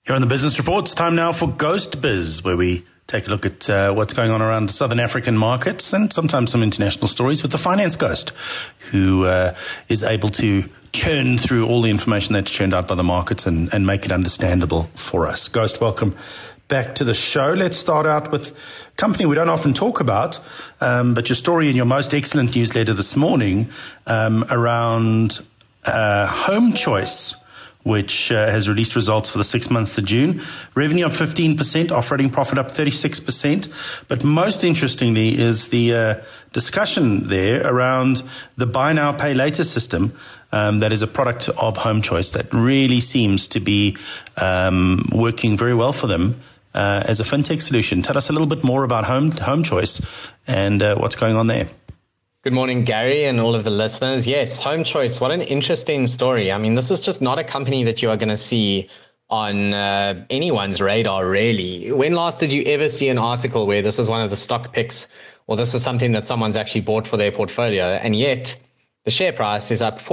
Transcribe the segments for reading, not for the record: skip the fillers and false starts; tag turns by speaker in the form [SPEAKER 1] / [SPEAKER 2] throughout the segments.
[SPEAKER 1] Here on the Business Report, it's time now for Ghost Biz, where we take a look at what's going on around the Southern African markets and sometimes some international stories with the finance ghost, who is able to churn through all the information that's churned out by the markets and make it understandable for us. Ghost, welcome back to the show. Let's start out with a company we don't often talk about, but your story in your most excellent newsletter this morning around Home Choice, which has released results for the 6 months to June. Revenue up 15%, operating profit up 36%. But most interestingly is the discussion there around the buy now, pay later system that is a product of Home Choice that really seems to be working very well for them as a fintech solution. Tell us a little bit more about Home Choice and what's going on there.
[SPEAKER 2] Good morning, Gary, and all of the listeners. Yes, Home Choice, what an interesting story. I mean, this is just not a company that you are going to see on anyone's radar, really. When last did you ever see an article where this is one of the stock picks, or this is something that someone's actually bought for their portfolio? And yet, the share price is up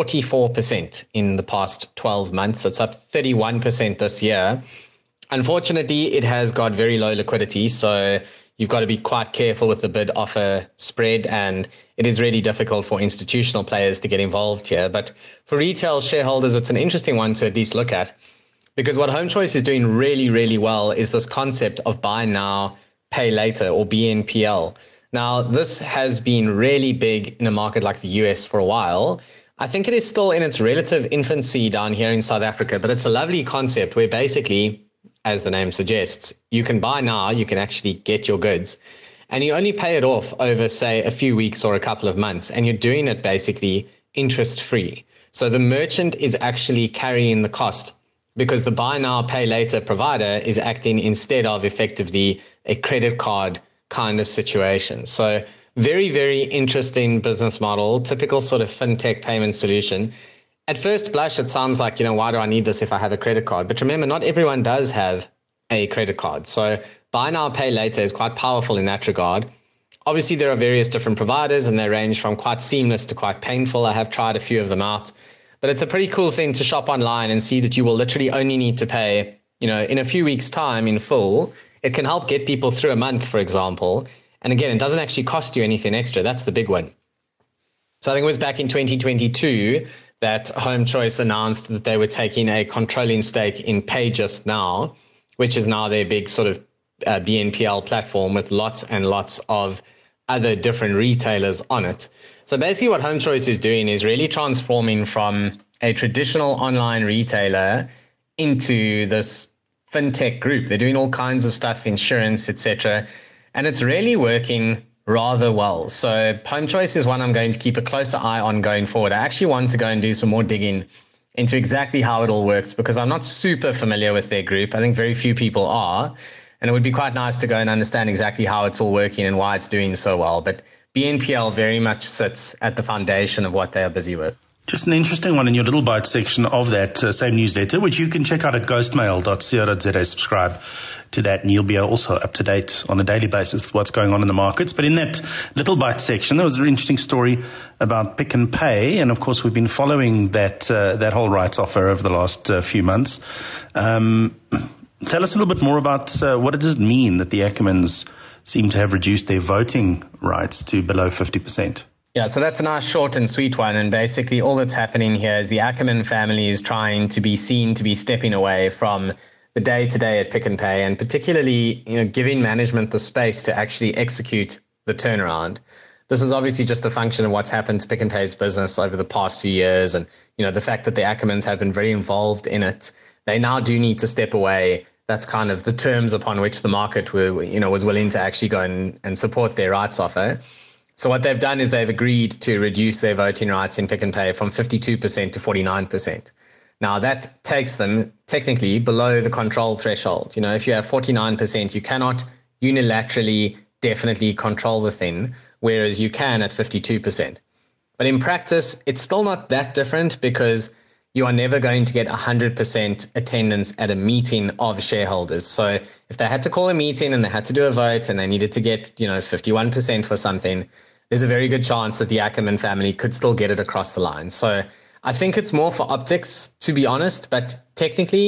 [SPEAKER 2] 44% in the past 12 months. It's up 31% this year. Unfortunately, it has got very low liquidity, so you've got to be quite careful with the bid-offer spread, and it is really difficult for institutional players to get involved here. But for retail shareholders, it's an interesting one to at least look at, because what Home Choice is doing really, really well is this concept of buy now, pay later, or BNPL. Now, this has been really big in a market like the US for a while. I think it is still in its relative infancy down here in South Africa, but it's a lovely concept where basically, as the name suggests, you can buy now, you can actually get your goods, and you only pay it off over, say, a few weeks or a couple of months, and you're doing it basically interest-free. So the merchant is actually carrying the cost because the buy now, pay later provider is acting instead of effectively a credit card kind of situation. So very, very interesting business model, typical sort of fintech payment solution. At first blush, it sounds like, why do I need this if I have a credit card? But remember, not everyone does have a credit card. So buy now, pay later is quite powerful in that regard. Obviously, there are various different providers and they range from quite seamless to quite painful. I have tried a few of them out, but it's a pretty cool thing to shop online and see that you will literally only need to pay, in a few weeks' time in full. It can help get people through a month, for example. And again, it doesn't actually cost you anything extra. That's the big one. So I think it was back in 2022 that Home Choice announced that they were taking a controlling stake in PayJustNow, which is now their big sort of BNPL platform with lots and lots of other different retailers on it. So basically what Home Choice is doing is really transforming from a traditional online retailer into this fintech group. They're doing all kinds of stuff, insurance, etc. And it's really working rather well. So Home Choice is one I'm going to keep a closer eye on going forward. I actually want to go and do some more digging into exactly how it all works, because I'm not super familiar with their group. I think very few people are. And it would be quite nice to go and understand exactly how it's all working and why it's doing so well. But BNPL very much sits at the foundation of what they are busy with.
[SPEAKER 1] Just an interesting one in your little bite section of that same newsletter, which you can check out at ghostmail.co.za. Subscribe to that, and you'll be also up to date on a daily basis with what's going on in the markets. But in that little bite section, there was an interesting story about Pick n Pay, and of course we've been following that whole rights offer over the last few months. Tell us a little bit more about what does it mean that the Ackermans seem to have reduced their voting rights to below 50%.
[SPEAKER 2] Yeah, so that's a nice short and sweet one. And basically all that's happening here is the Ackerman family is trying to be seen to be stepping away from the day-to-day at Pick n Pay, and particularly, giving management the space to actually execute the turnaround. This is obviously just a function of what's happened to Pick n Pay's business over the past few years. And, the fact that the Ackermans have been very involved in it, they now do need to step away. That's kind of the terms upon which the market was willing to actually go and support their rights offer. So what they've done is they've agreed to reduce their voting rights in Pick n Pay from 52% to 49%. Now that takes them technically below the control threshold. If you have 49%, you cannot unilaterally definitely control the thing, whereas you can at 52%. But in practice, it's still not that different, because you are never going to get 100% attendance at a meeting of shareholders. So if they had to call a meeting and they had to do a vote and they needed to get, 51% for something, there's a very good chance that the Ackerman family could still get it across the line. So I think it's more for optics, to be honest, but technically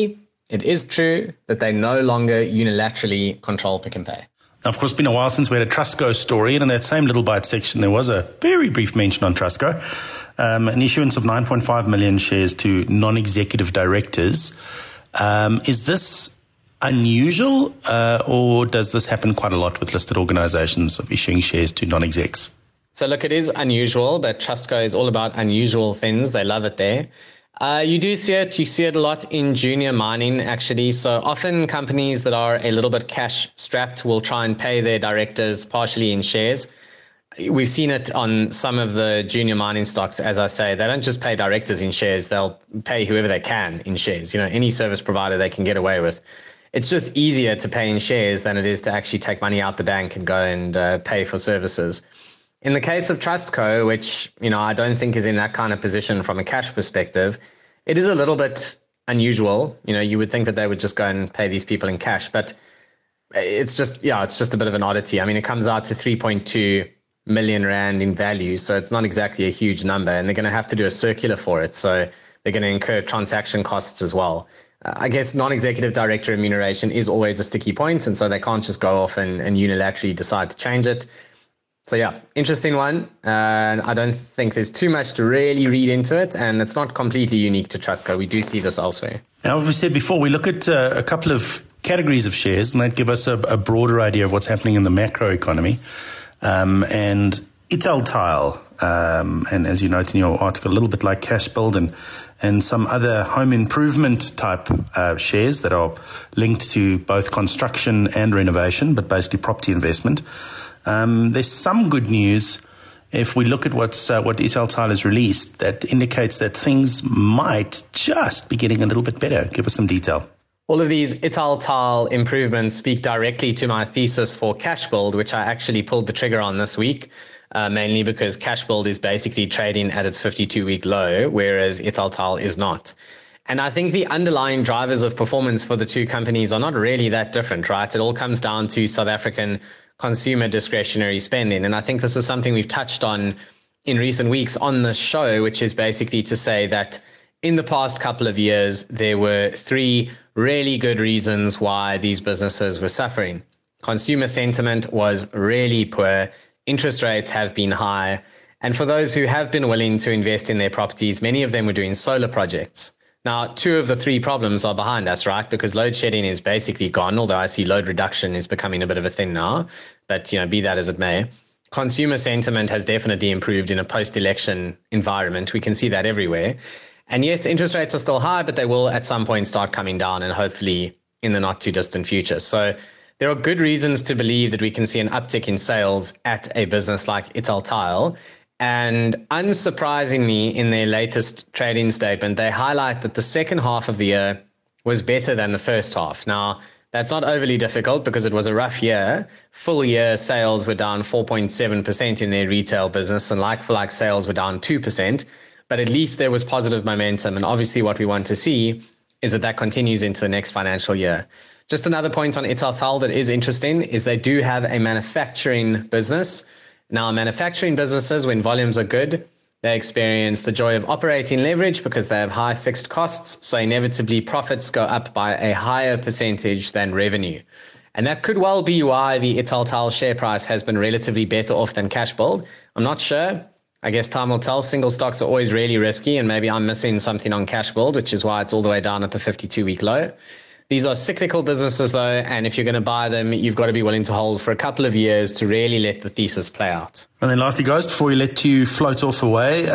[SPEAKER 2] it is true that they no longer unilaterally control Pick n Pay.
[SPEAKER 1] Now, of course, it's been a while since we had a Trustco story, and in that same little bite section, there was a very brief mention on Trustco, an issuance of 9.5 million shares to non-executive directors. Is this unusual, or does this happen quite a lot with listed organizations of issuing shares to non-execs?
[SPEAKER 2] So look, it is unusual, but Trustco is all about unusual things. They love it there. You do see it. You see it a lot in junior mining, actually. So often companies that are a little bit cash strapped will try and pay their directors partially in shares. We've seen it on some of the junior mining stocks. As I say, they don't just pay directors in shares. They'll pay whoever they can in shares. Any service provider they can get away with. It's just easier to pay in shares than it is to actually take money out the bank and go and pay for services. In the case of Trustco, which, I don't think is in that kind of position from a cash perspective, it is a little bit unusual. You would think that they would just go and pay these people in cash, but it's just a bit of an oddity. I mean, it comes out to 3.2 million rand in value, so it's not exactly a huge number, and they're going to have to do a circular for it. So they're going to incur transaction costs as well. I guess non-executive director remuneration is always a sticky point, and so they can't just go off and unilaterally decide to change it. So yeah, interesting one. I don't think there's too much to really read into it, and it's not completely unique to Trustco. We do see this elsewhere.
[SPEAKER 1] Now, as we said before, we look at a couple of categories of shares, and that give us a broader idea of what's happening in the macro economy. And Italtile, and as you note in your article, a little bit like Cashbuild and some other home improvement type shares that are linked to both construction and renovation, but basically property investment. There's some good news if we look at what Italtile has released that indicates that things might just be getting a little bit better. Give us some detail.
[SPEAKER 2] All of these Italtile improvements speak directly to my thesis for Cashbuild, which I actually pulled the trigger on this week, mainly because Cashbuild is basically trading at its 52-week low, whereas Italtile is not. And I think the underlying drivers of performance for the two companies are not really that different, right? It all comes down to South African consumer discretionary spending. And I think this is something we've touched on in recent weeks on the show, which is basically to say that in the past couple of years, there were three really good reasons why these businesses were suffering. Consumer sentiment was really poor. Interest rates have been high. And for those who have been willing to invest in their properties, many of them were doing solar projects. Now, two of the three problems are behind us, right? Because load shedding is basically gone, although I see load reduction is becoming a bit of a thing now. But, be that as it may, consumer sentiment has definitely improved in a post-election environment. We can see that everywhere. And yes, interest rates are still high, but they will at some point start coming down, and hopefully in the not too distant future. So there are good reasons to believe that we can see an uptick in sales at a business like Italtile. And unsurprisingly, in their latest trading statement, they highlight that the second half of the year was better than the first half. Now, that's not overly difficult because it was a rough year. Full year sales were down 4.7% in their retail business, and like-for-like sales were down 2%. But at least there was positive momentum. And obviously what we want to see is that continues into the next financial year. Just another point on Italtile that is interesting is they do have a manufacturing business. Now, manufacturing businesses, when volumes are good, they experience the joy of operating leverage because they have high fixed costs. So inevitably profits go up by a higher percentage than revenue. And that could well be why the Italtile share price has been relatively better off than Cashbuild. I'm not sure. I guess time will tell. Single stocks are always really risky, and maybe I'm missing something on Cashbuild, which is why it's all the way down at the 52-week low. These are cyclical businesses, though, and if you're going to buy them, you've got to be willing to hold for a couple of years to really let the thesis play out.
[SPEAKER 1] And then lastly, guys, before we let you float off away,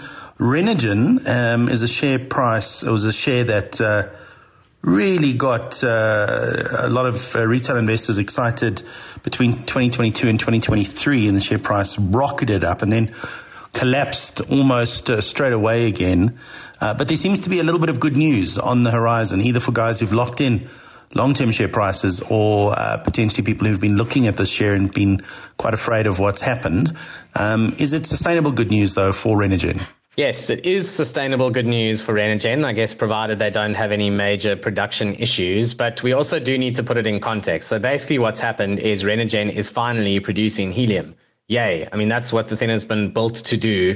[SPEAKER 1] Renergen is a share price. It was a share that really got a lot of retail investors excited between 2022 and 2023, and the share price rocketed up and then collapsed almost straight away again. But there seems to be a little bit of good news on the horizon, either for guys who've locked in long-term share prices or potentially people who've been looking at this share and been quite afraid of what's happened. Is it sustainable good news, though, for Renergen?
[SPEAKER 2] Yes, it is sustainable good news for Renergen, I guess, provided they don't have any major production issues. But we also do need to put it in context. So basically what's happened is Renergen is finally producing helium. Yay. I mean, that's what the thing has been built to do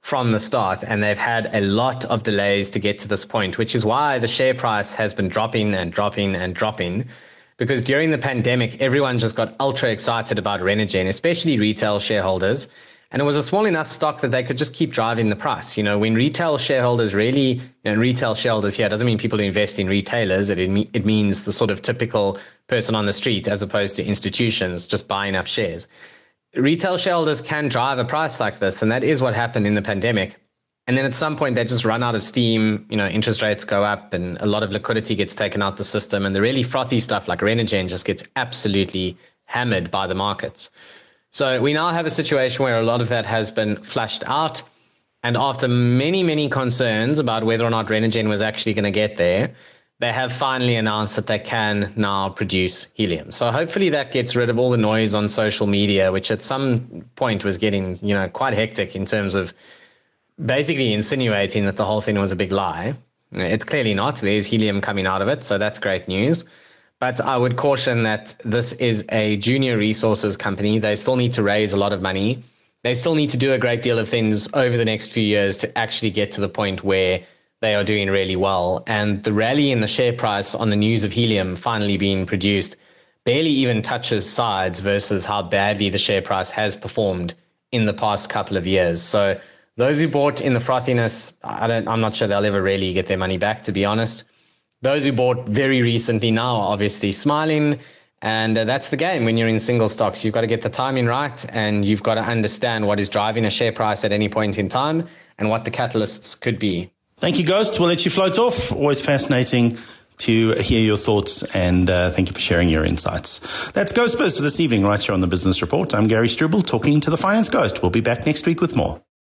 [SPEAKER 2] from the start, and they've had a lot of delays to get to this point, which is why the share price has been dropping and dropping and dropping. Because during the pandemic, everyone just got ultra excited about Renergen, especially retail shareholders. And it was a small enough stock that they could just keep driving the price. When retail shareholders really, retail shareholders here doesn't mean people who invest in retailers. It means the sort of typical person on the street as opposed to institutions just buying up shares. Retail shareholders can drive a price like this, and that is what happened in the pandemic. And then at some point, they just run out of steam, interest rates go up and a lot of liquidity gets taken out the system. And the really frothy stuff like Renergen just gets absolutely hammered by the markets. So we now have a situation where a lot of that has been flushed out. And after many, many concerns about whether or not Renergen was actually going to get there, they have finally announced that they can now produce helium. So hopefully that gets rid of all the noise on social media, which at some point was getting, quite hectic in terms of basically insinuating that the whole thing was a big lie. It's clearly not. There's helium coming out of it, so that's great news. But I would caution that this is a junior resources company. They still need to raise a lot of money. They still need to do a great deal of things over the next few years to actually get to the point where they are doing really well. And the rally in the share price on the news of helium finally being produced barely even touches sides versus how badly the share price has performed in the past couple of years. So those who bought in the frothiness, I'm not sure they'll ever really get their money back, to be honest. Those who bought very recently now are obviously smiling. And that's the game when you're in single stocks. You've got to get the timing right, and you've got to understand what is driving a share price at any point in time and what the catalysts could be.
[SPEAKER 1] Thank you, Ghost. We'll let you float off. Always fascinating to hear your thoughts, and thank you for sharing your insights. That's Ghost Biz for this evening right here on the Business Report. I'm Gary Struble talking to the Finance Ghost. We'll be back next week with more.